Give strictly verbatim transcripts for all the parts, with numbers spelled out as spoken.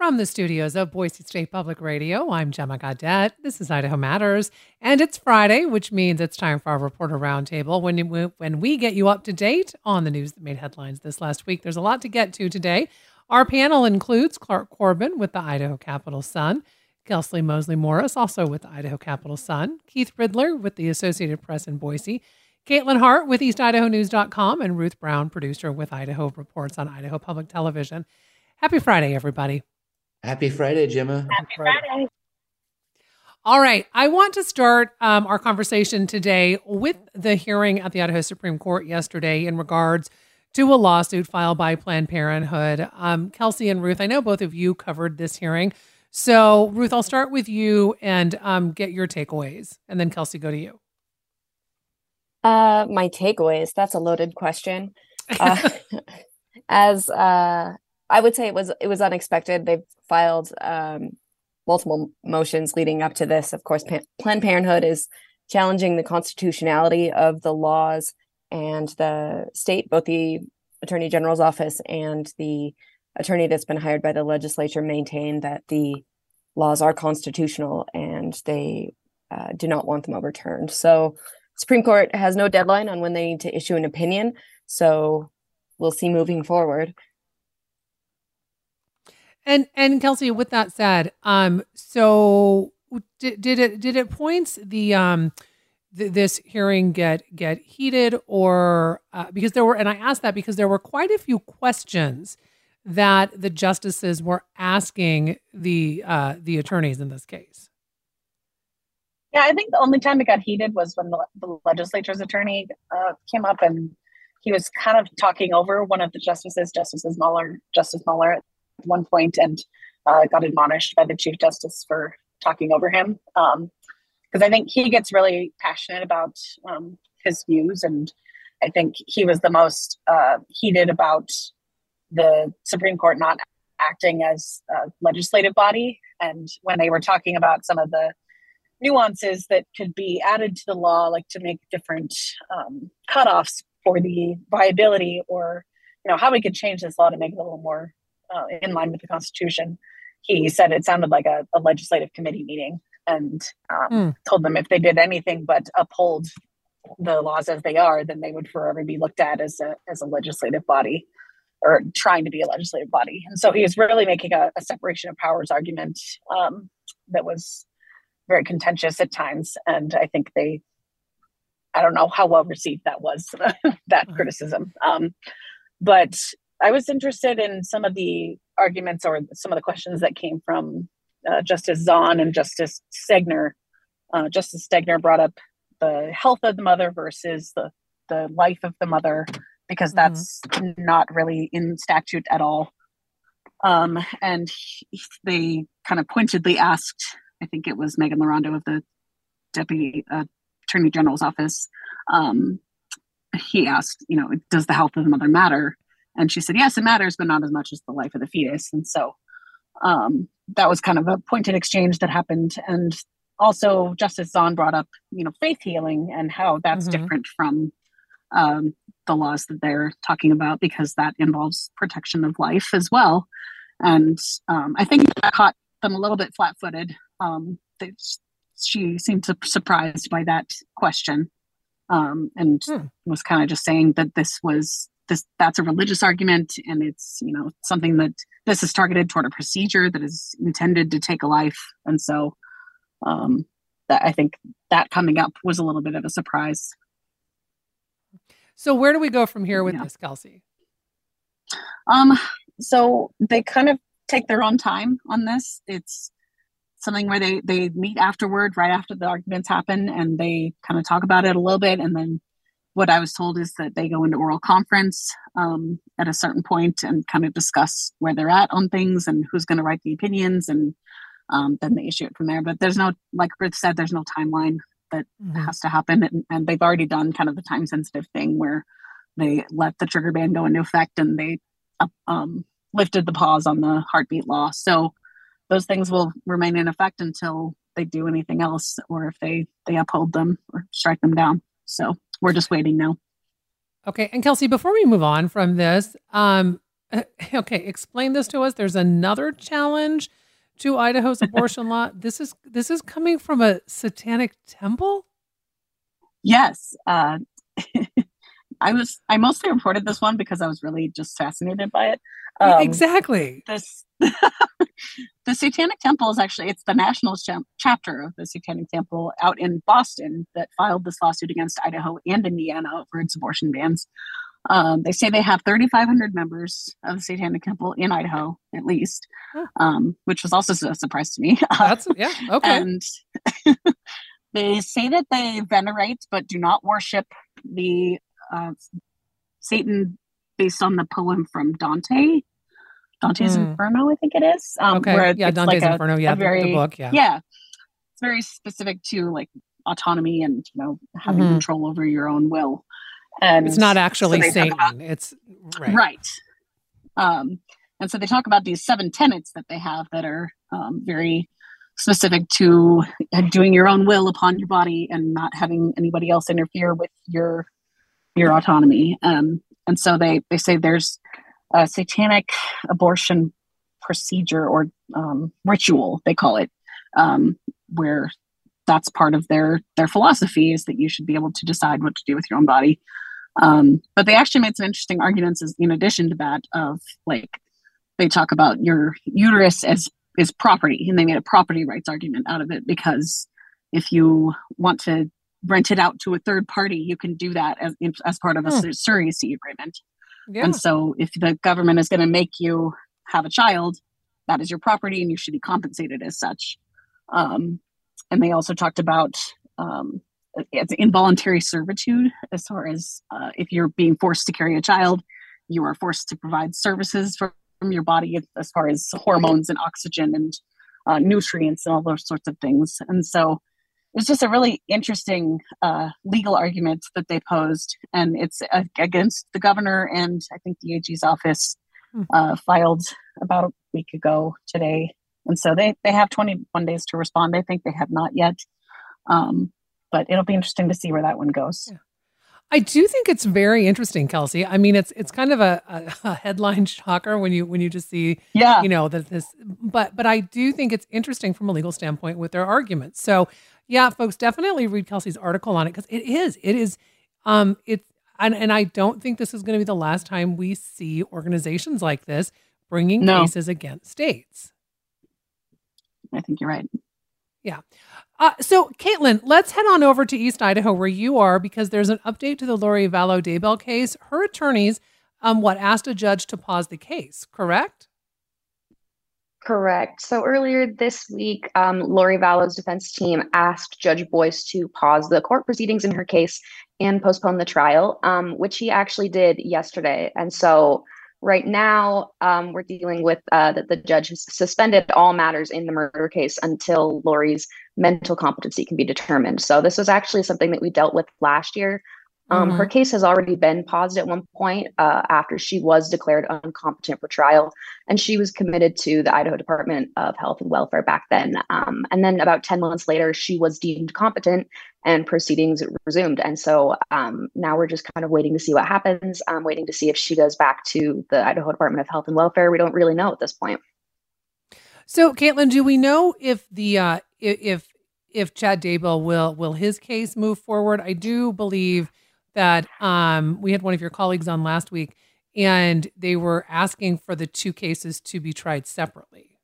From the studios of Boise State Public Radio, I'm Gemma Gaudette. This is Idaho Matters, and it's Friday, which means it's time for our Reporter Roundtable. When we, when we get you up to date on the news that made headlines this last week, there's a lot to get to today. Our panel includes Clark Corbin with the Idaho Capital Sun, Kelsey Mosley Morris, also with the Idaho Capital Sun, Keith Riddler with the Associated Press in Boise, Caitlin Hart with East Idaho News dot com, and Ruth Brown, producer with Idaho Reports on Idaho Public Television. Happy Friday, everybody. Happy Friday, Gemma. Happy Friday. All right. I want to start um, our conversation today with the hearing at the Idaho Supreme Court yesterday in regards to a lawsuit filed by Planned Parenthood. Um, Kelsey and Ruth, I know both of you covered this hearing. So, Ruth, I'll start with you and um, get your takeaways. And then, Kelsey, go to you. Uh, my takeaways, that's a loaded question. Uh, as uh, I would say it was it was unexpected. They've filed um, multiple motions leading up to this. Of course, pa- Planned Parenthood is challenging the constitutionality of the laws, and the state, both the Attorney General's office and the attorney that's been hired by the legislature, maintain that the laws are constitutional and they uh, do not want them overturned. So Supreme Court has no deadline on when they need to issue an opinion. So we'll see moving forward. And and Kelsey, with that said, um, so did, did it did it points the um th- this hearing get get heated or uh, because there were and I asked that because there were quite a few questions that the justices were asking the uh, the attorneys in this case. Yeah, I think the only time it got heated was when the, the legislature's attorney uh, came up and he was kind of talking over one of the justices, Justices Mueller, Justice Mueller, at one point, and uh, got admonished by the Chief Justice for talking over him. Um, because I think he gets really passionate about um, his views, and I think he was the most uh, heated about the Supreme Court not acting as a legislative body. And when they were talking about some of the nuances that could be added to the law, like to make different um, cutoffs for the viability, or, you know, how we could change this law to make it a little more uh, in line with the Constitution, he said it sounded like a, a legislative committee meeting, and um, mm. told them if they did anything but uphold the laws as they are, then they would forever be looked at as a as a legislative body, or trying to be a legislative body. And so he was really making a, a separation of powers argument um, that was very contentious at times. And I think they, I don't know how well received that was, that mm. criticism. Um, but I was interested in some of the arguments or some of the questions that came from uh, Justice Zahn and Justice Stegner. Uh, Justice Stegner brought up the health of the mother versus the, the life of the mother, because that's mm-hmm. not really in statute at all. Um, and he, they kind of pointedly asked, I think it was Megan Larondo of the Deputy uh, Attorney General's office, um, he asked, you know, does the health of the mother matter? And she said, yes, it matters, but not as much as the life of the fetus. And so um, that was kind of a pointed exchange that happened. And also Justice Zahn brought up, you know, faith healing and how that's mm-hmm. different from um, the laws that they're talking about, because that involves protection of life as well. And um, I think that caught them a little bit flat-footed. Um, they, she seemed to, surprised by that question, um, and hmm. was kind of just saying that this was this that's a religious argument, and it's, you know, something that this is targeted toward a procedure that is intended to take a life. And so um, that I think that coming up was a little bit of a surprise. So where do we go from here with yeah. this, Kelsey? Um, so they kind of take their own time on this. It's something where they, they meet afterward, right after the arguments happen, and they kind of talk about it a little bit. And then what I was told is that they go into oral conference um, at a certain point and kind of discuss where they're at on things and who's going to write the opinions, and um, then they issue it from there. But there's no, like Ruth said, there's no timeline that mm-hmm. has to happen. And, and they've already done kind of the time sensitive thing where they let the trigger ban go into effect, and they um, lifted the pause on the heartbeat law. So those things will remain in effect until they do anything else, or if they, they uphold them or strike them down. So we're just waiting now. Okay. And Kelsey, before we move on from this, um, uh, okay, explain this to us. There's another challenge to Idaho's abortion law. This is this is coming from a satanic temple? Yes. Uh, I was I mostly reported this one because I was really just fascinated by it. Yeah, Um, exactly. this the Satanic Temple is actually it's the national cha- chapter of the Satanic Temple out in Boston that filed this lawsuit against Idaho and Indiana over its abortion bans. Um, they say they have thirty-five hundred members of the Satanic Temple in Idaho, at least, Huh. um, which was also a surprise to me. That's yeah, okay. And they say that they venerate but do not worship the uh, Satan based on the poem from Dante. Dante's Mm. Inferno, I think it is. Um, Okay. where Yeah, it's Dante's like a- Inferno. Yeah, a the- very, the book. Yeah. yeah, it's very specific to like autonomy and you know having Mhm. control over your own will. And It's not actually so they talk Satan. about- It's right. right. Um, and so they talk about these seven tenets that they have that are um, very specific to doing your own will upon your body and not having anybody else interfere with your your autonomy. Um, and so they they say there's a satanic abortion procedure or um, ritual, they call it, um, where that's part of their their philosophy is that you should be able to decide what to do with your own body. Um, but they actually made some interesting arguments as, in addition to that of like they talk about your uterus as is property, and they made a property rights argument out of it because if you want to rent it out to a third party, you can do that as as part of a Hmm. surrogacy agreement. Yeah. And so if the government is going to make you have a child, that is your property and you should be compensated as such. Um, and they also talked about um, it's involuntary servitude as far as uh, if you're being forced to carry a child, you are forced to provide services for, from your body as far as hormones and oxygen and uh, nutrients and all those sorts of things. And so it's just a really interesting uh, legal argument that they posed, and it's uh, against the governor and I think the A G's office uh, filed about a week ago today. And so they, they have twenty-one days to respond. I think they have not yet, um, but it'll be interesting to see where that one goes. Yeah. I do think it's very interesting, Kelsey. I mean, it's it's kind of a, a, a headline shocker when you when you just see, Yeah, you know, that this, but but I do think it's interesting from a legal standpoint with their arguments. So, yeah, folks, definitely read Kelsey's article on it because it is it is um it's and and I don't think this is going to be the last time we see organizations like this bringing No. cases against states. I think you're right. Yeah. Uh, so, Caitlin, let's head on over to East Idaho where you are because there's an update to the Lori Vallow Daybell case. Her attorneys, um, what, asked a judge to pause the case, correct? Correct. So earlier this week, um, Lori Vallow's defense team asked Judge Boyce to pause the court proceedings in her case and postpone the trial, um, which he actually did yesterday. And so right now, um, we're dealing with uh, that the judge has suspended all matters in the murder case until Lori's mental competency can be determined. So this was actually something that we dealt with last year. Um, Mhm. Her case has already been paused at one point uh, after she was declared incompetent for trial, and she was committed to the Idaho Department of Health and Welfare back then. Um, and then about ten months later, she was deemed competent and proceedings resumed. And so um, now we're just kind of waiting to see what happens. I'm waiting to see if she goes back to the Idaho Department of Health and Welfare. We don't really know at this point. So, Caitlin, do we know if the uh, i- if if Chad Daybell will will his case move forward? I do believe that um, we had one of your colleagues on last week, and they were asking for the two cases to be tried separately.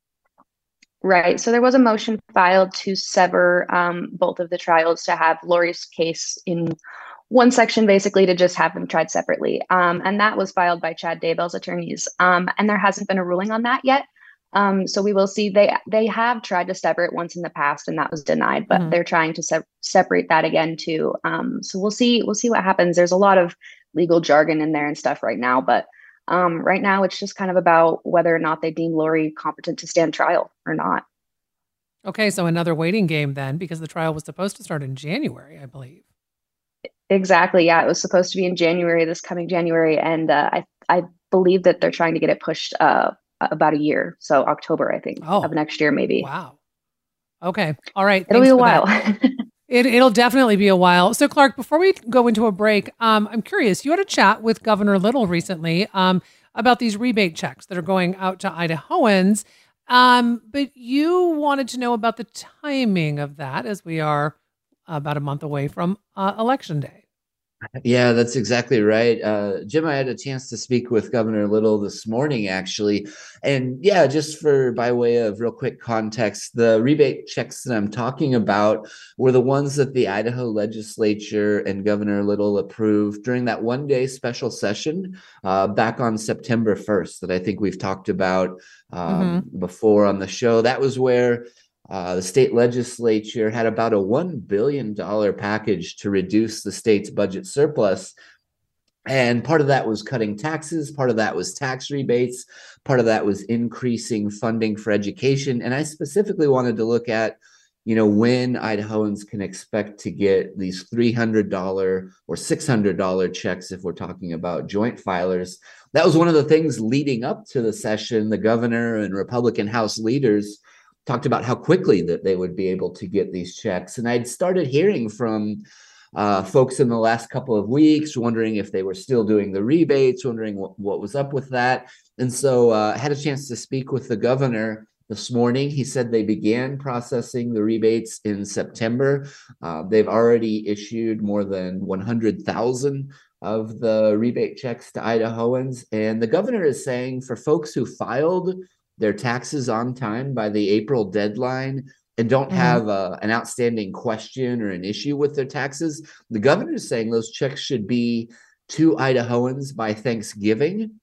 Right. So there was a motion filed to sever um, both of the trials to have Lori's case in one section, basically to just have them tried separately. Um, and that was filed by Chad Daybell's attorneys. Um, and there hasn't been a ruling on that yet. Um, so we will see. They they have tried to sever it once in the past, and that was denied. But Mhm. they're trying to se- separate that again too. Um, so we'll see. We'll see what happens. There's a lot of legal jargon in there and stuff right now, but um, right now it's just kind of about whether or not they deem Lori competent to stand trial or not. Okay, so another waiting game then, because the trial was supposed to start in January, I believe. Exactly. Yeah, it was supposed to be in January, this coming January, and uh, I I believe that they're trying to get it pushed uh, about a year, so October, I think, Oh. of next year, maybe. Wow. Okay. All right. It'll Thanks be a for that. while. It, it'll definitely be a while. So, Clark, before we go into a break, um, I'm curious. You had a chat with Governor Little recently. Um, about these rebate checks that are going out to Idahoans. Um, but you wanted to know about the timing of that, as we are about a month away from uh, Election Day. Yeah, that's exactly right. Uh, Jim, I had a chance to speak with Governor Little this morning, actually. And yeah, just for by way of real quick context, the rebate checks that I'm talking about were the ones that the Idaho legislature and Governor Little approved during that one day special session uh, back on September first that I think we've talked about um, mm-hmm. before on the show. That was where Uh, the state legislature had about a one billion dollars package to reduce the state's budget surplus. And part of that was cutting taxes. Part of that was tax rebates. Part of that was increasing funding for education. And I specifically wanted to look at, you know, when Idahoans can expect to get these three hundred dollars or six hundred dollars checks if we're talking about joint filers. That was one of the things leading up to the session. The governor and Republican House leaders talked about how quickly that they would be able to get these checks. And I'd started hearing from uh, folks in the last couple of weeks, wondering if they were still doing the rebates, wondering what, what was up with that. And so uh, I had a chance to speak with the governor this morning. He said they began processing the rebates in September. Uh, they've already issued more than one hundred thousand of the rebate checks to Idahoans. And the governor is saying for folks who filed their taxes on time by the April deadline and don't mm-hmm. have a, an outstanding question or an issue with their taxes, the governor is saying those checks should be to Idahoans by Thanksgiving.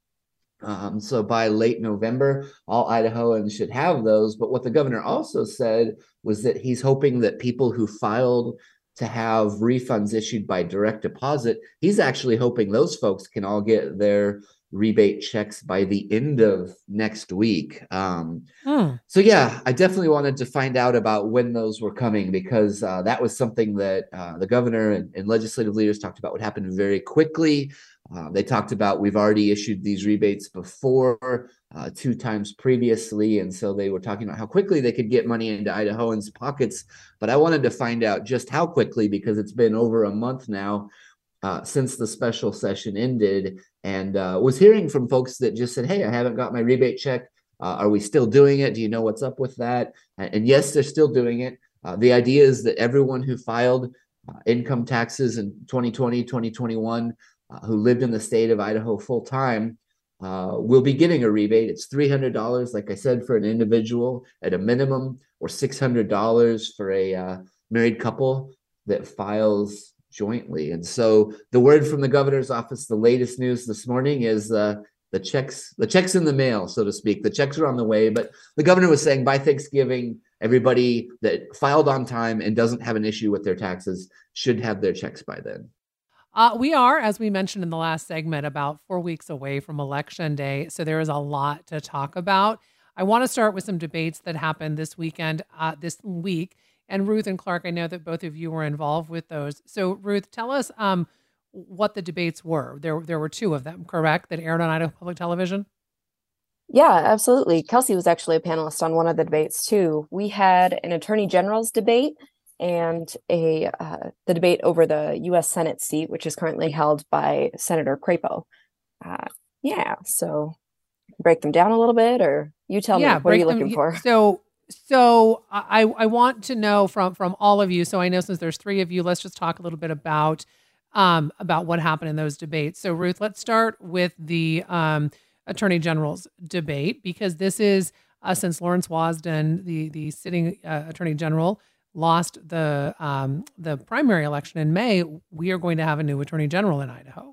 Um, so by late November, all Idahoans should have those. But what the governor also said was that he's hoping that people who filed to have refunds issued by direct deposit, he's actually hoping those folks can all get their rebate checks by the end of next week. Um, hmm. So yeah, I definitely wanted to find out about when those were coming, because uh, that was something that uh, the governor and, and legislative leaders talked about would happen very quickly. Uh, they talked about we've already issued these rebates before, uh, two times previously, and so they were talking about how quickly they could get money into Idahoans' pockets. But I wanted to find out just how quickly, because it's been over a month now Uh, since the special session ended, and uh, was hearing from folks that just said, hey, I haven't got my rebate check. Uh, are we still doing it? Do you know what's up with that? And, and yes, they're still doing it. Uh, the idea is that everyone who filed uh, income taxes in twenty twenty, twenty twenty-one, uh, who lived in the state of Idaho full time, uh, will be getting a rebate. It's three hundred dollars, like I said, for an individual at a minimum, or six hundred dollars for a uh, married couple that files jointly. And so the word from the governor's office, the latest news this morning, is uh, the checks, the checks in the mail, so to speak. The checks are on the way, but the governor was saying by Thanksgiving, everybody that filed on time and doesn't have an issue with their taxes should have their checks by then. Uh, we are, as we mentioned in the last segment, about four weeks away from Election Day. So there is a lot to talk about. I want to start with some debates that happened this weekend, uh, this week. And Ruth and Clark, I know that both of you were involved with those. So Ruth, tell us um, what the debates were. There, there were two of them, correct, that aired on Idaho Public Television? Yeah, absolutely. Kelsey was actually a panelist on one of the debates too. We had an attorney general's debate and a uh, the debate over the U S Senate seat, which is currently held by Senator Crapo. Uh, yeah, so break them down a little bit, or you tell yeah, me, what are you looking them, for? So So I, I want to know from, from all of you. So I know since there's three of you, let's just talk a little bit about um, about what happened in those debates. So Ruth, let's start with the um, Attorney General's debate, because this is uh, since Lawrence Wasden, the the sitting uh, Attorney General, lost the um, the primary election in May. We are going to have a new Attorney General in Idaho.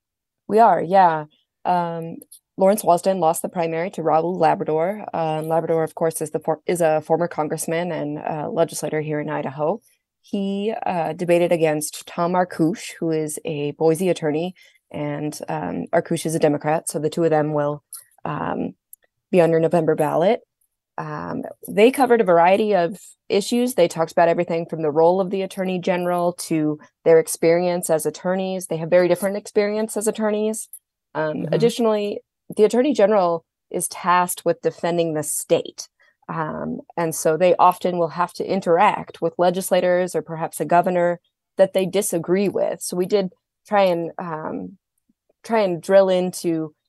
We are, yeah. Um, Lawrence Wasden lost the primary to Raul Labrador. Uh, Labrador, of course, is the for- is a former congressman and uh, legislator here in Idaho. He uh, debated against Tom Arkush, who is a Boise attorney, and um, Arkush is a Democrat. So the two of them will um, be on your November ballot. Um, they covered a variety of issues. They talked about everything from the role of the attorney general to their experience as attorneys. They have very different experience as attorneys. Um, mm-hmm. Additionally, the attorney general is tasked with defending the state. Um, and so they often will have to interact with legislators or perhaps a governor that they disagree with. So we did try and um, try and drill into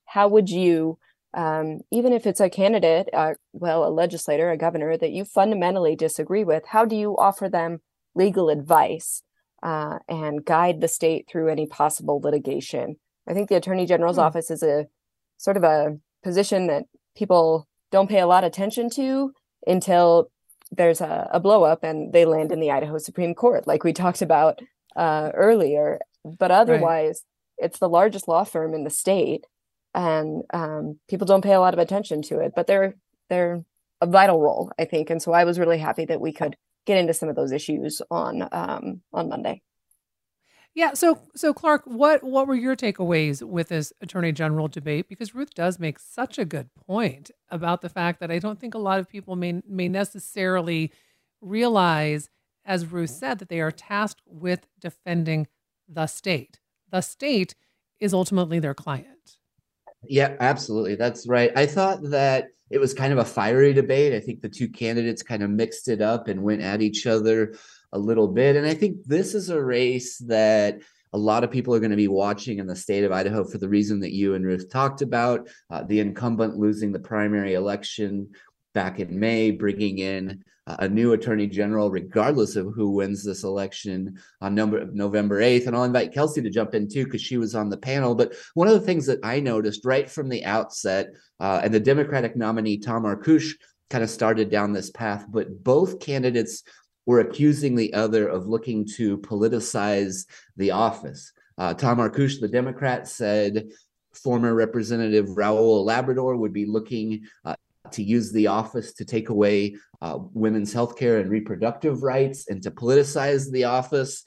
how would you, um, even if it's a candidate, uh, well, a legislator, a governor that you fundamentally disagree with, how do you offer them legal advice uh, and guide the state through any possible litigation? I think the Attorney General's hmm. office is a sort of a position that people don't pay a lot of attention to until there's a, a blow up and they land in the Idaho Supreme Court, like we talked about uh, earlier. But otherwise, right. it's the largest law firm in the state, and um, people don't pay a lot of attention to it. But they're they're a vital role, I think. And so I was really happy that we could get into some of those issues on um, on Monday. Yeah. So, so Clark, what, what were your takeaways with this Attorney General debate? Because Ruth does make such a good point about the fact that I don't think a lot of people may, may necessarily realize, as Ruth said, that they are tasked with defending the state. The state is ultimately their client. Yeah, absolutely. That's right. I thought that it was kind of a fiery debate. I think the two candidates kind of mixed it up and went at each other a little bit. And I think this is a race that a lot of people are going to be watching in the state of Idaho for the reason that you and Ruth talked about, uh, the incumbent losing the primary election back in May, bringing in uh, a new attorney general, regardless of who wins this election on number, November eighth. And I'll invite Kelsey to jump in too, because she was on the panel. But one of the things that I noticed right from the outset, uh, and the Democratic nominee, Tom Arkush, kind of started down this path, but both candidates were accusing the other of looking to politicize the office. Uh, Tom Arkush, the Democrat, said former Representative Raul Labrador would be looking uh, to use the office to take away uh, women's health care and reproductive rights and to politicize the office,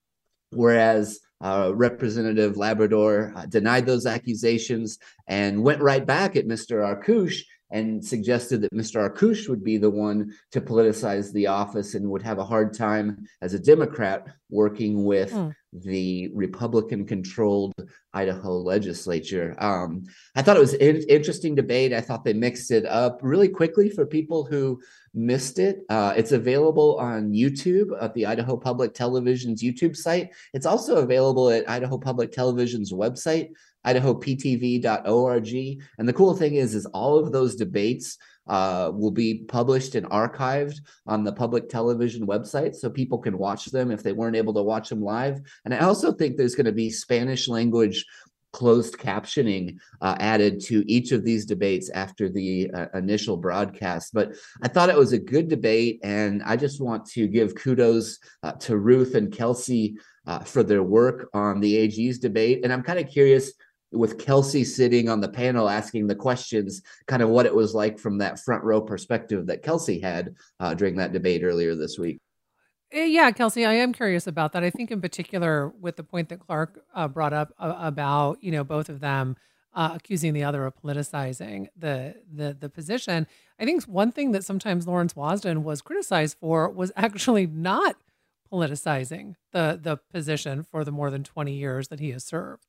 whereas uh, Representative Labrador uh, denied those accusations and went right back at Mister Arkush and suggested that Mister Arkush would be the one to politicize the office and would have a hard time as a Democrat working with mm. the Republican-controlled Idaho legislature. Um, I thought it was an interesting debate. I thought they mixed it up really quickly for people who missed it. Uh, it's available on YouTube at the Idaho Public Television's YouTube site. It's also available at Idaho Public Television's website, idaho p t v dot org. And the cool thing is, is all of those debates uh, will be published and archived on the public television website, so people can watch them if they weren't able to watch them live. And I also think there's going to be Spanish language closed captioning uh, added to each of these debates after the uh, initial broadcast. But I thought it was a good debate, and I just want to give kudos uh, to Ruth and Kelsey uh, for their work on the A G's debate. And I'm kind of curious, with Kelsey sitting on the panel asking the questions, kind of what it was like from that front row perspective that Kelsey had uh, during that debate earlier this week. Yeah, Kelsey, I am curious about that. I think in particular with the point that Clark uh, brought up uh, about, you know, both of them uh, accusing the other of politicizing the, the the position. I think one thing that sometimes Lawrence Wasden was criticized for was actually not politicizing the the position for the more than twenty years that he has served.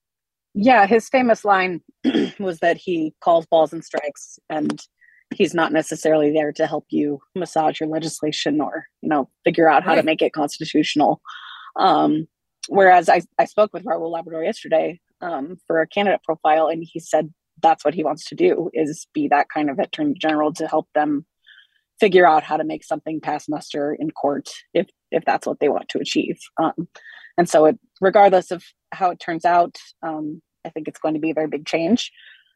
Yeah, his famous line was that he calls balls and strikes, and he's not necessarily there to help you massage your legislation or, you know, figure out how right. to make it constitutional. Um, whereas I, I spoke with Raul Labrador yesterday um, for a candidate profile, and he said that's what he wants to do, is be that kind of attorney general to help them figure out how to make something pass muster in court if if that's what they want to achieve. Um, and so it, regardless of how it turns out, um, I think it's going to be a very big change.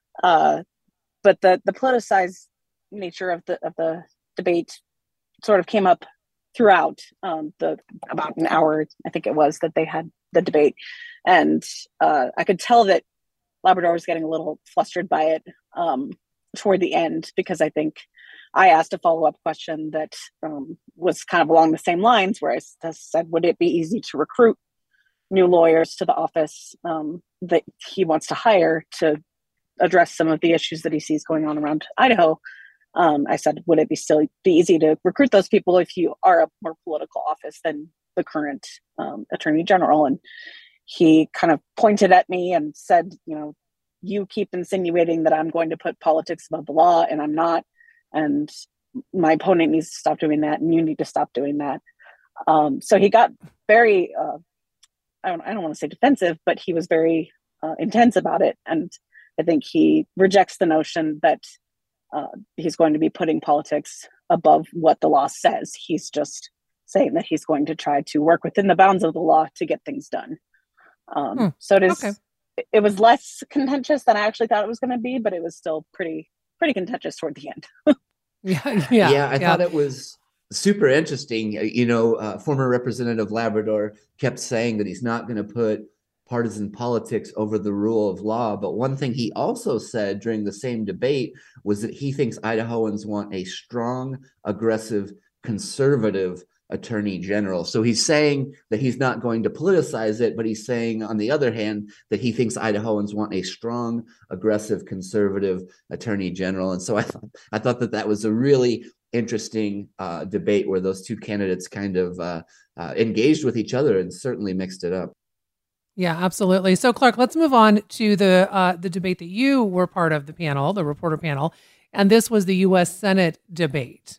Uh, but the the politicized nature of the of the debate sort of came up throughout um, the about an hour, I think it was, that they had the debate, and uh, I could tell that Labrador was getting a little flustered by it um, toward the end, because I think I asked a follow-up question that um, was kind of along the same lines, where I said, would it be easy to recruit new lawyers to the office um, that he wants to hire to address some of the issues that he sees going on around Idaho? Um, I said, would it be still be easy to recruit those people if you are a more political office than the current um, attorney general? And he kind of pointed at me and said, you know, you keep insinuating that I'm going to put politics above the law, and I'm not. And my opponent needs to stop doing that, and you need to stop doing that. Um, so he got very, uh, I don't, I don't want to say defensive, but he was very uh, intense about it. And I think he rejects the notion that uh, he's going to be putting politics above what the law says. He's just saying that he's going to try to work within the bounds of the law to get things done. Um, hmm. So it is. Okay. It was less contentious than I actually thought it was going to be, but it was still pretty pretty contentious toward the end. yeah, yeah, yeah. I yeah. thought it was super interesting. You know, uh, former Representative Labrador kept saying that he's not going to put partisan politics over the rule of law. But one thing he also said during the same debate was that he thinks Idahoans want a strong, aggressive, conservative attorney general. So he's saying that he's not going to politicize it, but he's saying, on the other hand, that he thinks Idahoans want a strong, aggressive, conservative attorney general. And so I thought I thought that that was a really interesting uh, debate where those two candidates kind of uh, uh, engaged with each other and certainly mixed it up. Yeah, absolutely. So, Clark, let's move on to the uh, the debate that you were part of, the panel, the reporter panel, and this was the U S Senate debate.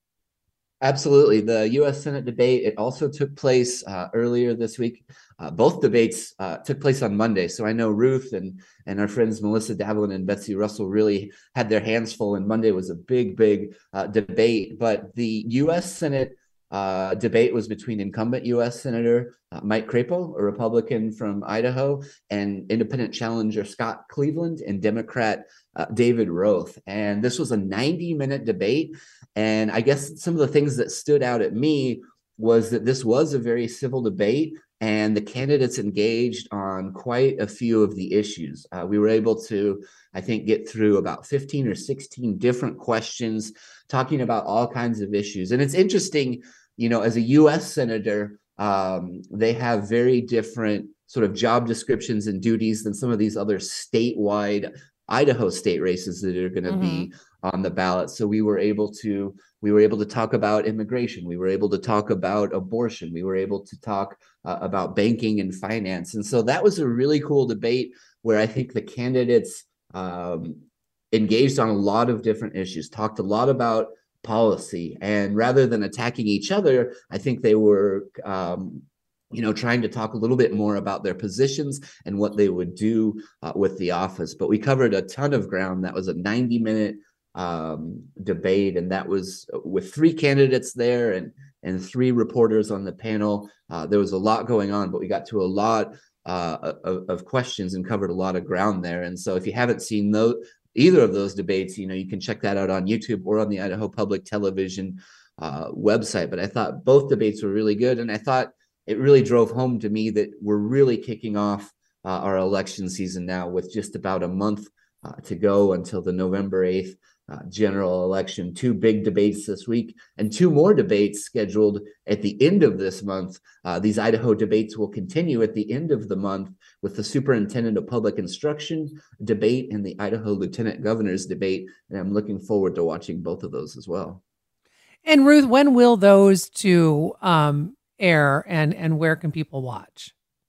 Absolutely. The U S Senate debate, it also took place uh, earlier this week. Uh, both debates uh, took place on Monday. So I know Ruth and, and our friends Melissa Davlin and Betsy Russell really had their hands full, and Monday was a big, big uh, debate. But the U S Senate uh, debate was between incumbent U S Senator uh, Mike Crapo, a Republican from Idaho, and independent challenger Scott Cleveland and Democrat uh, David Roth. And this was a ninety minute debate. And I guess some of the things that stood out at me was that this was a very civil debate, and the candidates engaged on quite a few of the issues. Uh, we were able to, I think, get through about fifteen or sixteen different questions talking about all kinds of issues. And it's interesting, you know, as a U S senator, um, they have very different sort of job descriptions and duties than some of these other statewide Idaho state races that are going to mm-hmm. be on the ballot. So we were able to we were able to talk about immigration. We were able to talk about abortion. We were able to talk uh, about banking and finance. And so that was a really cool debate where I think the candidates um, engaged on a lot of different issues, talked a lot about policy. And rather than attacking each other, I think they were um, you know, trying to talk a little bit more about their positions and what they would do uh, with the office. But we covered a ton of ground. That was a ninety minute um, debate, and that was with three candidates there and and three reporters on the panel. Uh, there was a lot going on, but we got to a lot uh, of, of questions and covered a lot of ground there. And so if you haven't seen those, either of those debates, you know, you can check that out on YouTube or on the Idaho Public Television uh, website. But I thought both debates were really good, and I thought it really drove home to me that we're really kicking off uh, our election season now with just about a month uh, to go until the November eighth uh, general election. Two big debates this week and two more debates scheduled at the end of this month. Uh, these Idaho debates will continue at the end of the month with the Superintendent of Public Instruction debate and the Idaho Lieutenant Governor's debate. And I'm looking forward to watching both of those as well. And Ruth, when will those two um air, and and where can people watch?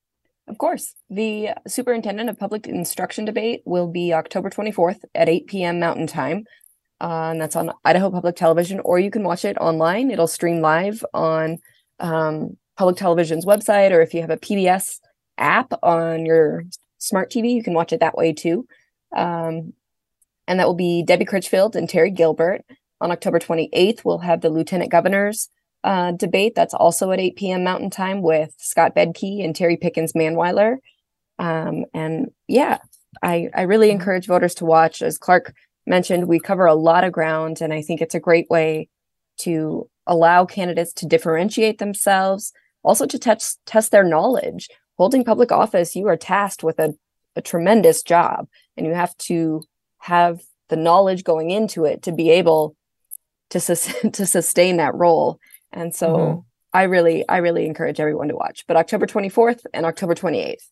Of course, the Superintendent of Public Instruction debate will be October twenty-fourth at eight p.m. Mountain Time, uh, and that's on Idaho Public Television, or you can watch it online. It'll stream live on um, Public Television's website, or if you have a P B S app on your smart T V, you can watch it that way too. Um, and that will be Debbie Critchfield and Terry Gilbert. On October twenty-eighth, we'll have the Lieutenant Governor's Uh, debate. That's also at eight p.m. Mountain Time with Scott Bedke and Terry Pickens Manweiler. Um, and yeah, I, I really encourage voters to watch. As Clark mentioned, we cover a lot of ground, and I think it's a great way to allow candidates to differentiate themselves, also to test, test their knowledge. Holding public office, you are tasked with a, a tremendous job, and you have to have the knowledge going into it to be able to, sus- to sustain that role. And so mm-hmm. I really, I really encourage everyone to watch. But October twenty-fourth and October twenty-eighth.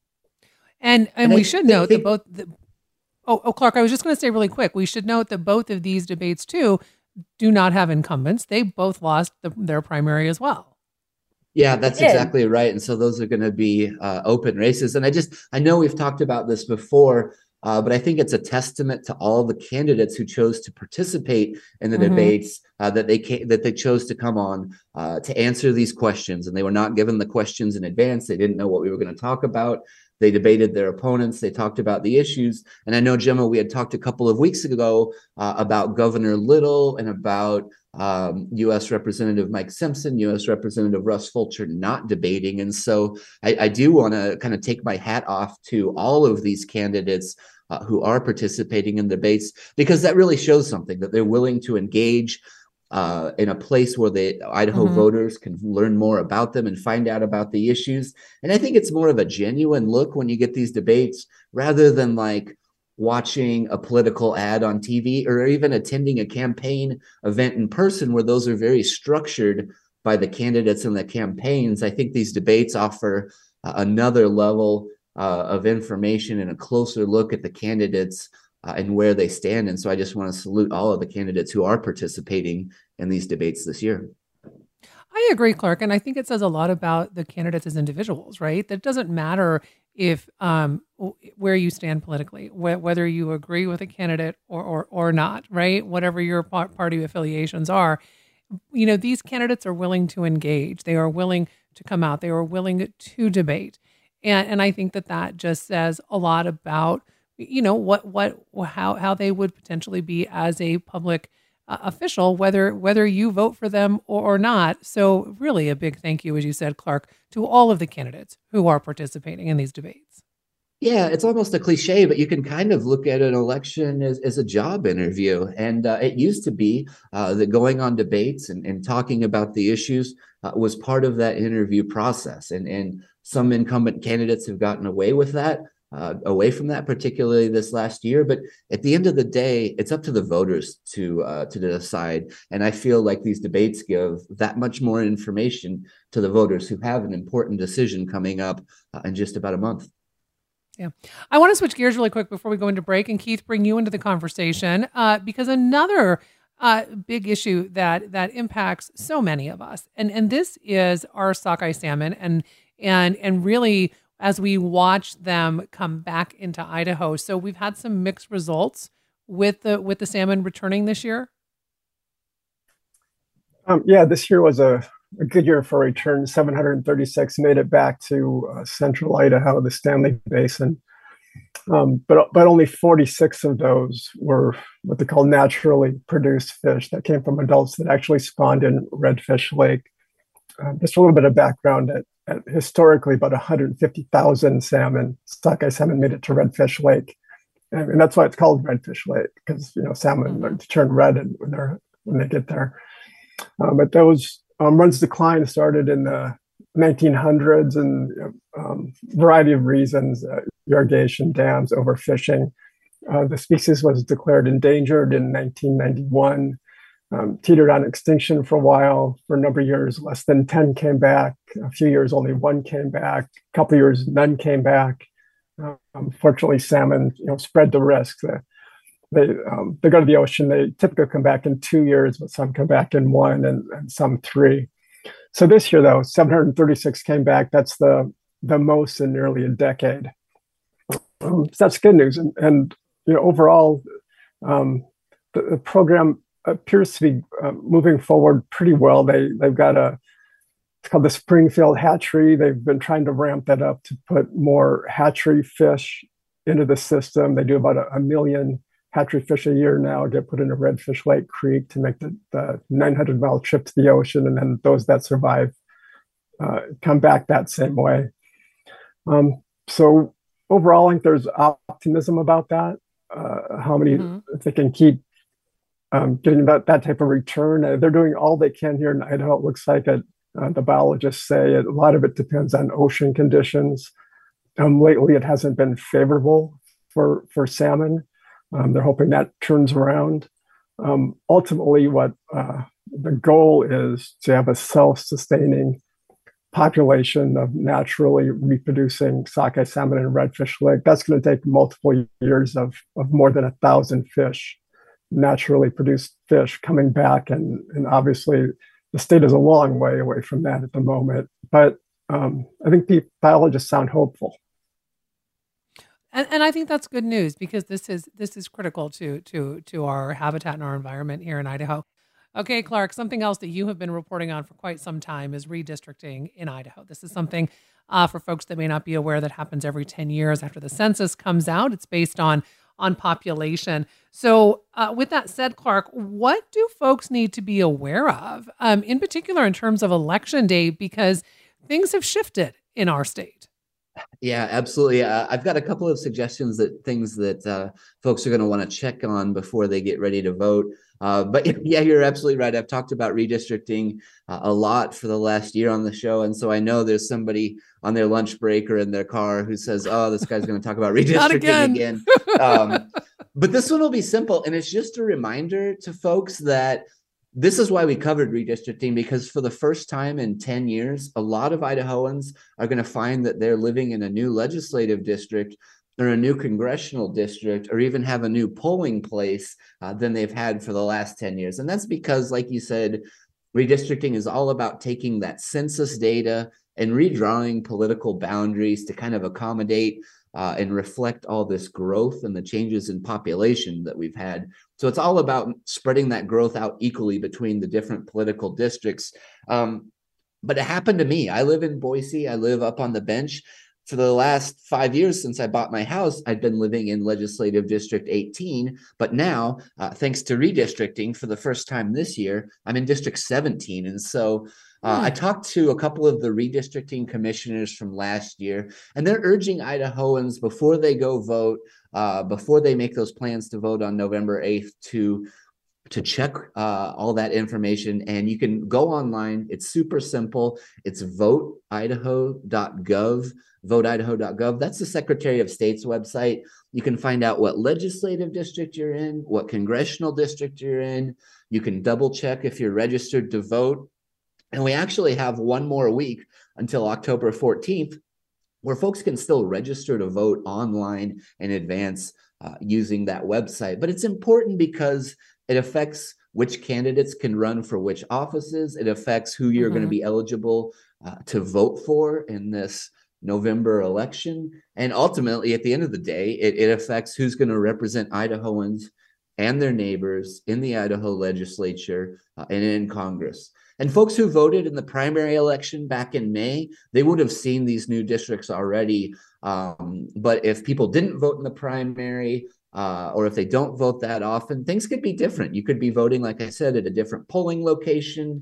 And and, and we I, should note they, that both. The, oh, oh, Clark, I was just going to say really quick. We should note that both of these debates too do not have incumbents. They both lost the, their primary as well. Yeah, that's exactly right. And so those are going to be uh, open races. And I just, I know we've talked about this before, Uh, but I think it's a testament to all the candidates who chose to participate in the Mm-hmm. debates uh, that they came, that they chose to come on uh, to answer these questions. And they were not given the questions in advance. They didn't know what we were going to talk about. They debated their opponents. They talked about the issues. And I know, Gemma, we had talked a couple of weeks ago uh, about Governor Little and about um, U S Representative Mike Simpson, U S Representative Russ Fulcher not debating. And so I, I do want to kind of take my hat off to all of these candidates uh, who are participating in debates, because that really shows something, that they're willing to engage uh, in a place where the Idaho mm-hmm. voters can learn more about them and find out about the issues. And I think it's more of a genuine look when you get these debates, rather than like watching a political ad on T V or even attending a campaign event in person, where those are very structured by the candidates and the campaigns. I think these debates offer uh, another level uh, of information and a closer look at the candidates uh, and where they stand. And so I just want to salute all of the candidates who are participating in these debates this year. I agree, Clark. And I think it says a lot about the candidates as individuals, right? That doesn't matter if um, where you stand politically, wh- whether you agree with a candidate or, or, or not, right? Whatever your party affiliations are, you know, these candidates are willing to engage. They are willing to come out. They are willing to debate. And and I think that that just says a lot about, you know, what, what, how, how they would potentially be as a public Uh, official, whether whether you vote for them or, or not. So really a big thank you, as you said, Clark, to all of the candidates who are participating in these debates. Yeah, it's almost a cliche, but you can kind of look at an election as, as a job interview. And uh, it used to be uh, that going on debates and, and talking about the issues uh, was part of that interview process. And, and some incumbent candidates have gotten away with that. Uh, away from that, particularly this last year. But at the end of the day, it's up to the voters to uh, to decide. And I feel like these debates give that much more information to the voters who have an important decision coming up uh, in just about a month. Yeah. I want to switch gears really quick before we go into break, and Keith, bring you into the conversation uh, because another uh, big issue that that impacts so many of us, and and this is our sockeye salmon, and and and really, as we watch them come back into Idaho. So we've had some mixed results with the with the salmon returning this year. Um, yeah, this year was a, a good year for return. seven hundred thirty-six made it back to uh, central Idaho, the Stanley Basin. Um, but but only forty-six of those were what they call naturally produced fish that came from adults that actually spawned in Redfish Lake. Uh, just a little bit of background. At, at historically, about one hundred fifty thousand salmon, sockeye salmon, made it to Redfish Lake, and, and that's why it's called Redfish Lake, because you know salmon mm-hmm. turn red when they're when they get there. Um, but those um, runs decline started in the nineteen hundreds, and um, variety of reasons: uh, irrigation, dams, overfishing. Uh, the species was declared endangered in nineteen ninety-one. Um, teetered on extinction for a while. For a number of years, less than ten came back. A few years, only one came back. A couple of years, none came back. Um, fortunately, salmon, you know, spread the risk. They they, um, they go to the ocean. They typically come back in two years, but some come back in one, and, and some three. So this year, though, seven hundred thirty-six came back. That's the the most in nearly a decade. Um, so that's good news. And, and you know, overall, um, the, the program appears to be uh, moving forward pretty well. They, they've got a, it's called the Springfield Hatchery. They've been trying to ramp that up to put more hatchery fish into the system. They do about a, a million hatchery fish a year now get put into Redfish Lake Creek to make the, the nine hundred mile trip to the ocean. And then those that survive uh, come back that same way. Um, so overall, I think there's optimism about that. Uh, how many, mm-hmm. if they can keep Um, getting that, that type of return. Uh, they're doing all they can here in Idaho. It looks like it, uh, the biologists say it, a lot of it depends on ocean conditions. Um, lately, it hasn't been favorable for, for salmon. Um, they're hoping that turns around. Um, ultimately, what uh, the goal is to have a self-sustaining population of naturally reproducing sockeye salmon in Redfish Lake. That's going to take multiple years of, of more than a thousand fish, naturally produced fish coming back. And, and obviously the state is a long way away from that at the moment. But um, I think the biologists sound hopeful. And, and I think that's good news because this is this is critical to to to our habitat and our environment here in Idaho. Okay, Clark, something else that you have been reporting on for quite some time is redistricting in Idaho. This is something uh, for folks that may not be aware that happens every ten years after the census comes out. It's based on on population. So uh, with that said, Clark, what do folks need to be aware of, um, in particular in terms of election day, because things have shifted in our state? Yeah, absolutely. Uh, I've got a couple of suggestions that things that uh, folks are going to want to check on before they get ready to vote. Uh, but yeah, you're absolutely right. I've talked about redistricting uh, a lot for the last year on the show. And so I know there's somebody on their lunch break or in their car who says, oh, this guy's going to talk about redistricting again. again. Um, but this one will be simple. And it's just a reminder to folks that this is why we covered redistricting, because for the first time in ten years, a lot of Idahoans are going to find that they're living in a new legislative district or a new congressional district, or even have a new polling place uh, than they've had for the last ten years. And that's because, like you said, redistricting is all about taking that census data and redrawing political boundaries to kind of accommodate uh, and reflect all this growth and the changes in population that we've had. So it's all about spreading that growth out equally between the different political districts. Um, but it happened to me. I live in Boise. I live up on the bench. For the last five years since I bought my house, I've been living in Legislative District eighteen. But now, uh, thanks to redistricting, for the first time this year, I'm in District seventeen. And so uh, I talked to a couple of the redistricting commissioners from last year, and they're urging Idahoans before they go vote, uh, before they make those plans to vote on November eighth, to to check uh, all that information. And you can go online. It's super simple. It's vote idaho dot gov, vote idaho dot gov. That's the Secretary of State's website. You can find out what legislative district you're in, what congressional district you're in. You can double check if you're registered to vote. And we actually have one more week until October fourteenth, where folks can still register to vote online in advance uh, using that website. But it's important because it affects which candidates can run for which offices. It affects who you're mm-hmm. going to be eligible uh, to vote for in this November election. And ultimately, at the end of the day, it, it affects who's going to represent Idahoans and their neighbors in the Idaho legislature uh, and in Congress. And folks who voted in the primary election back in May, they would have seen these new districts already. Um, but if people didn't vote in the primary, Uh, or if they don't vote that often, things could be different. You could be voting, like I said, at a different polling location.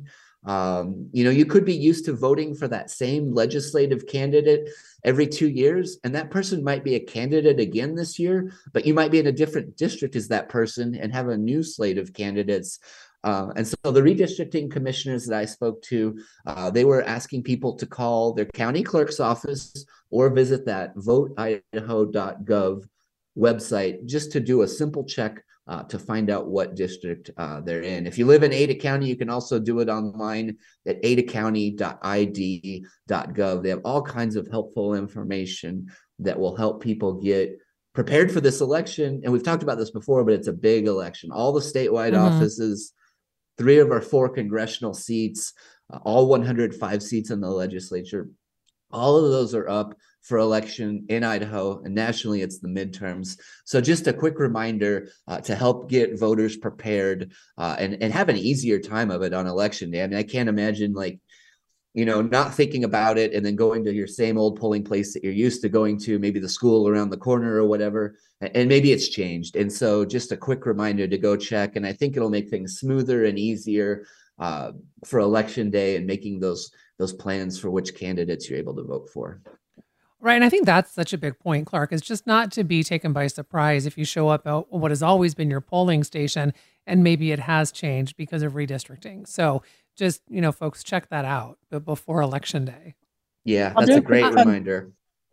Um, you know, you could be used to voting for that same legislative candidate every two years, and that person might be a candidate again this year, but you might be in a different district as that person and have a new slate of candidates. Uh, and so the redistricting commissioners that I spoke to, uh, they were asking people to call their county clerk's office or visit that vote idaho dot gov website just to do a simple check uh, to find out what district uh, they're in. If you live in Ada County, you can also do it online at ada county dot i d dot gov. They have all kinds of helpful information that will help people get prepared for this election. And we've talked about this before, but it's a big election. All the statewide mm-hmm. offices, three of our four congressional seats, uh, all one hundred five seats in the legislature, all of those are up for election in Idaho, and nationally it's the midterms. So just a quick reminder uh, to help get voters prepared uh, and, and have an easier time of it on election day. I mean, I can't imagine like, you know, not thinking about it and then going to your same old polling place that you're used to going to, maybe the school around the corner or whatever, and maybe it's changed. And so just a quick reminder to go check, and I think it'll make things smoother and easier uh, for election day and making those those plans for which candidates you're able to vote for. Right. And I think that's such a big point, Clark, is just not to be taken by surprise if you show up at what has always been your polling station and maybe it has changed because of redistricting. So just, you know, folks, check that out before election day. Yeah, that's a great um, reminder.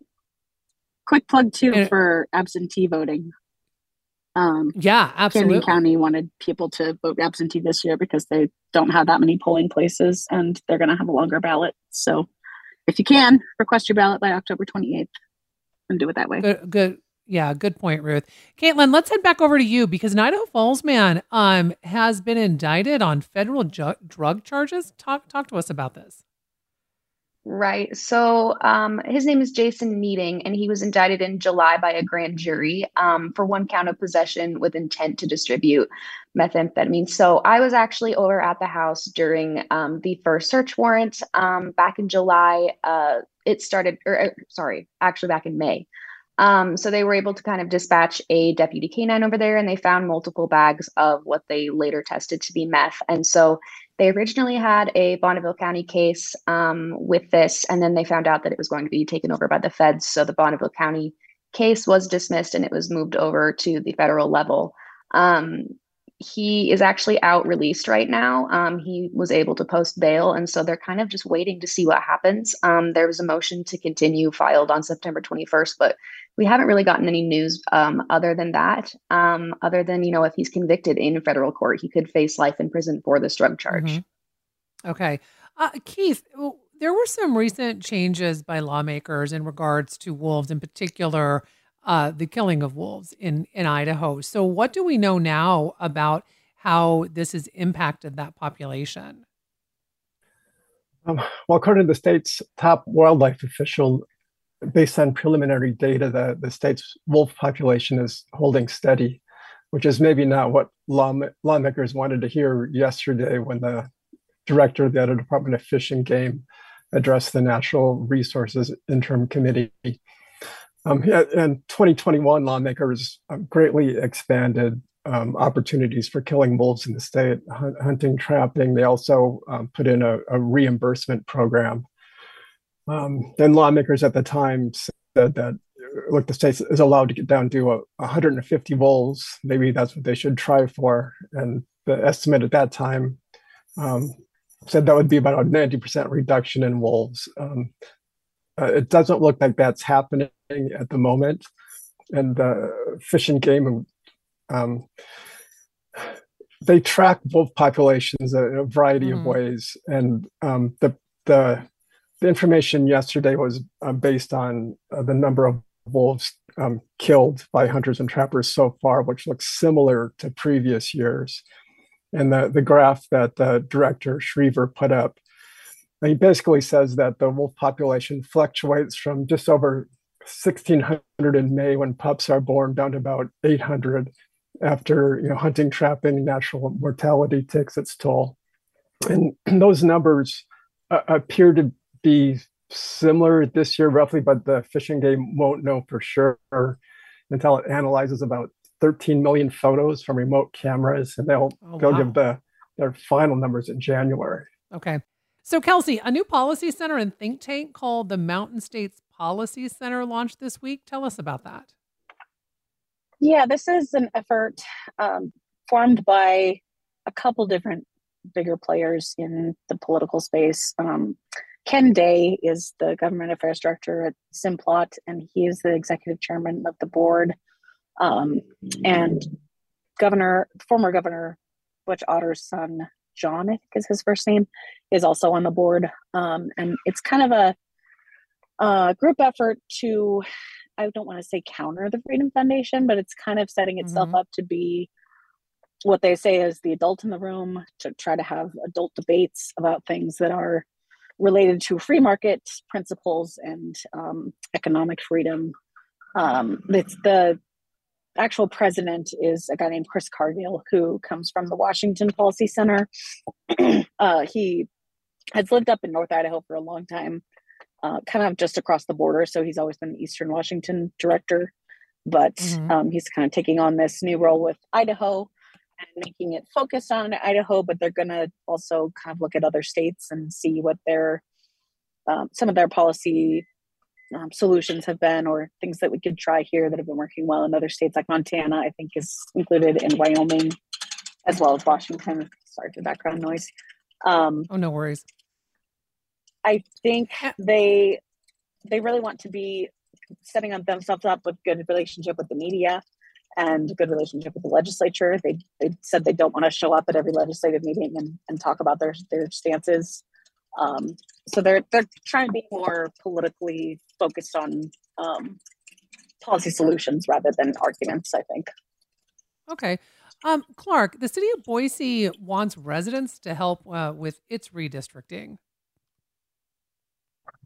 Quick plug too And- for absentee voting. Um, Yeah, absolutely. Canyon County wanted people to vote absentee this year because they don't have that many polling places and they're going to have a longer ballot. So if you can, request your ballot by October twenty-eighth and do it that way. Good, good. Yeah, good point, Ruth. Caitlin, let's head back over to you because an Idaho Falls man um, has been indicted on federal ju- drug charges. Talk, talk to us about this. Right. So um, his name is Jason Meading, and he was indicted in July by a grand jury um, for one count of possession with intent to distribute methamphetamine. So I was actually over at the house during um, the first search warrant um, back in July. Uh, it started, or uh, sorry, actually back in May. Um, so they were able to kind of dispatch a deputy canine over there, and they found multiple bags of what they later tested to be meth. And so they originally had a Bonneville County case um, with this, and then they found out that it was going to be taken over by the feds. So the Bonneville County case was dismissed and it was moved over to the federal level. Um, he is actually out released right now. Um, he was able to post bail, and so they're kind of just waiting to see what happens. Um, there was a motion to continue filed on September twenty-first, but we haven't really gotten any news um, other than that. Um, other than, you know, if he's convicted in federal court, he could face life in prison for this drug charge. Mm-hmm. Okay. Uh, Keith, there were some recent changes by lawmakers in regards to wolves, in particular, uh, the killing of wolves in, in Idaho. So what do we know now about how this has impacted that population? Um, well, according to the state's top wildlife official, based on preliminary data, the, the state's wolf population is holding steady, which is maybe not what law, lawmakers wanted to hear yesterday when the director of the Idaho Department of Fish and Game addressed the Natural Resources Interim Committee. Um, in twenty twenty-one, lawmakers um, greatly expanded um, opportunities for killing wolves in the state, hunt, hunting, trapping. They also um, put in a, a reimbursement program. Um, then lawmakers at the time said that, look, the state is allowed to get down to a, one hundred fifty wolves. Maybe that's what they should try for. And the estimate at that time um, said that would be about a ninety percent reduction in wolves. Um, uh, it doesn't look like that's happening at the moment. And the Fish and Game, um, they track wolf populations in a variety mm. of ways. And um, the the The information yesterday was uh, based on uh, the number of wolves um, killed by hunters and trappers so far, which looks similar to previous years. And the, the graph that uh, Director Shriver put up, he basically says that the wolf population fluctuates from just over sixteen hundred in May when pups are born down to about eight hundred after, you know, hunting, trapping, natural mortality takes its toll. And those numbers uh, appear to be similar this year roughly, but the Fish and Game won't know for sure until it analyzes about thirteen million photos from remote cameras, and they'll oh, they'll wow. give the their final numbers in January. Okay. So Kelsey, a new policy center and think tank called the Mountain States Policy Center launched this week. Tell us about that. Yeah, this is an effort um, formed by a couple different bigger players in the political space. Um, Ken Day is the government affairs director at Simplot, and he is the executive chairman of the board. Um, and Governor, former Governor Butch Otter's son, John, I think is his first name, is also on the board. Um, and it's kind of a, a group effort to, I don't want to say counter the Freedom Foundation, but it's kind of setting itself mm-hmm. up to be what they say is the adult in the room, to try to have adult debates about things that are related to free market principles and um, economic freedom. Um, it's the actual president is a guy named Chris Cargill, who comes from the Washington Policy Center. uh, he has lived up in North Idaho for a long time, uh, kind of just across the border. So he's always been Eastern Washington director, but mm-hmm. um, he's kind of taking on this new role with Idaho and making it focused on Idaho, but they're going to also kind of look at other states and see what their, um, some of their policy Um, solutions have been, or things that we could try here that have been working well in other states, like Montana, I think is included, in Wyoming, as well as Washington. Sorry for background noise. Um, oh, no worries. I think they they really want to be setting themselves up with good relationship with the media and good relationship with the legislature. They they said they don't want to show up at every legislative meeting and, and talk about their their stances. Um, so they're they're trying to be more politically focused on um, policy solutions rather than arguments, I think. Okay. Um, Clark, the city of Boise wants residents to help uh, with its redistricting.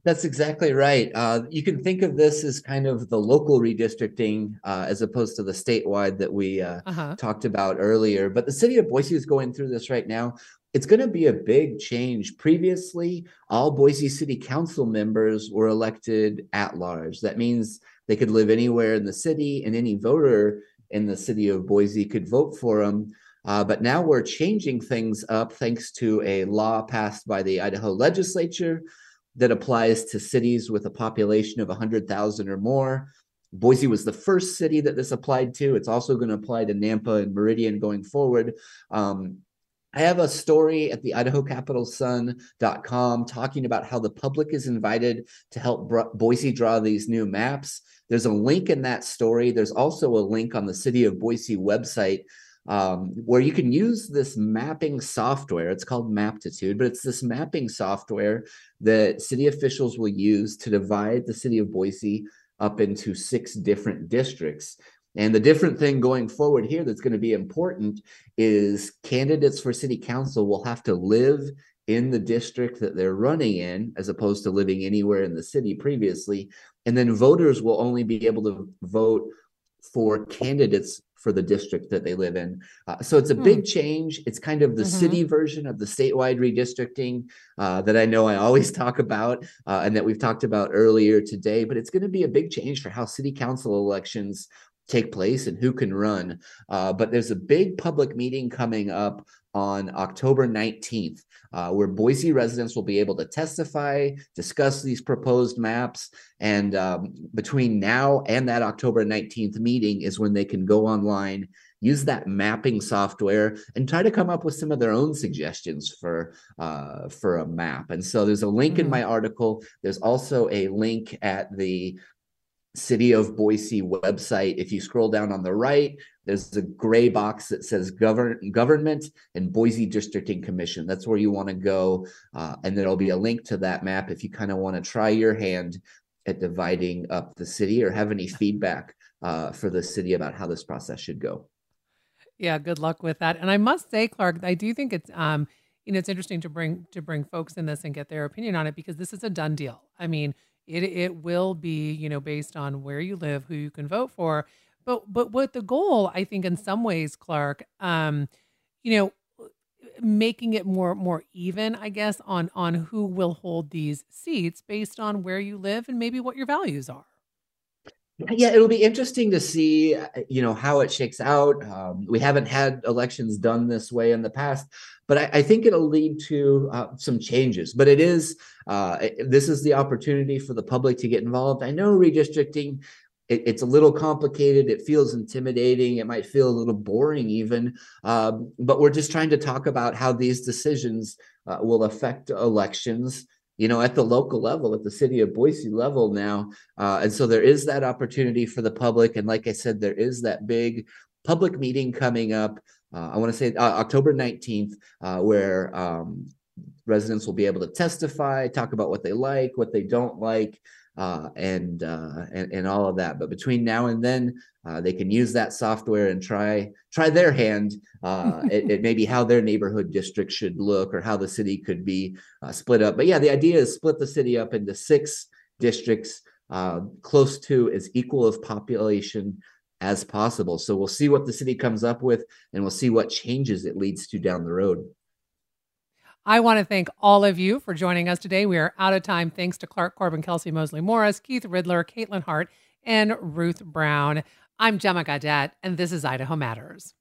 That's exactly right. Uh, you can think of this as kind of the local redistricting uh, as opposed to the statewide that we uh, Uh-huh. talked about earlier. But the city of Boise is going through this right now. It's going to be a big change. Previously, all Boise City Council members were elected at large. That means they could live anywhere in the city, and any voter in the city of Boise could vote for them. Uh, but now we're changing things up thanks to a law passed by the Idaho legislature that applies to cities with a population of one hundred thousand or more. Boise was the first city that this applied to. It's also going to apply to Nampa and Meridian going forward. Um, I have a story at the Idaho Capital Sun dot com talking about how the public is invited to help Boise draw these new maps. There's a link in that story. There's also a link on the City of Boise website Um, where you can use this mapping software. It's called Maptitude, but it's this mapping software that city officials will use to divide the city of Boise up into six different districts. And the different thing going forward here that's going to be important is candidates for city council will have to live in the district that they're running in, as opposed to living anywhere in the city previously. And then voters will only be able to vote for candidates for the district that they live in. Uh, so it's a big hmm. change. It's kind of the mm-hmm. city version of the statewide redistricting uh, that I know I always talk about uh, and that we've talked about earlier today, but it's going to be a big change for how city council elections take place and who can run. Uh, but there's a big public meeting coming up on October nineteenth, uh, where Boise residents will be able to testify, discuss these proposed maps, and um, between now and that October nineteenth meeting is when they can go online, use that mapping software, and try to come up with some of their own suggestions for uh, for a map. And so there's a link mm-hmm. in my article. There's also a link at the City of Boise website. If you scroll down on the right, there's a gray box that says govern government and Boise Districting Commission. That's where you want to go. Uh, and there'll be a link to that map if you kind of want to try your hand at dividing up the city or have any feedback uh, for the city about how this process should go. Yeah, good luck with that. And I must say, Clark, I do think it's um, you know, it's interesting to bring to bring folks in this and get their opinion on it, because this is a done deal. I mean, It it will be, you know, based on where you live, who you can vote for. But but what the goal, I think, in some ways, Clark, um, you know, making it more more even, I guess, on on who will hold these seats based on where you live and maybe what your values are. Yeah, it'll be interesting to see, you know, how it shakes out. Um, we haven't had elections done this way in the past, but I, I think it'll lead to uh, some changes. But it is, uh, this is the opportunity for the public to get involved. I know redistricting, it, it's a little complicated. It feels intimidating. It might feel a little boring even, um, but we're just trying to talk about how these decisions uh, will affect elections, you know, at the local level, at the city of Boise level now. Uh, and so there is that opportunity for the public. And like I said, there is that big public meeting coming up. Uh, I want to say uh, October nineteenth, uh, where um, residents will be able to testify, talk about what they like, what they don't like, uh, and, uh, and and all of that. But between now and then, uh, they can use that software and try try their hand uh, at, at maybe how their neighborhood district should look or how the city could be uh, split up. But yeah, the idea is split the city up into six districts, uh, close to as equal of population as possible. So we'll see what the city comes up with, and we'll see what changes it leads to down the road. I want to thank all of you for joining us today. We are out of time. Thanks to Clark Corbin, Kelsey Mosley Morris, Keith Ridler, Caitlin Hart, and Ruth Brown. I'm Gemma Gaudette, and this is Idaho Matters.